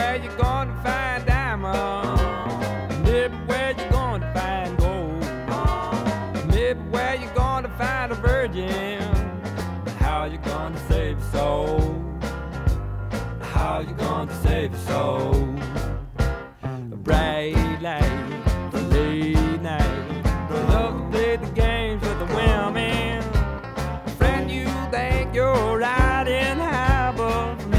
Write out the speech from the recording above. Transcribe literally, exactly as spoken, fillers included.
where you gonna find diamonds. Maybe where you gonna find gold. Maybe where you gonna find a virgin. How you gonna save your soul? How you gonna save your soul?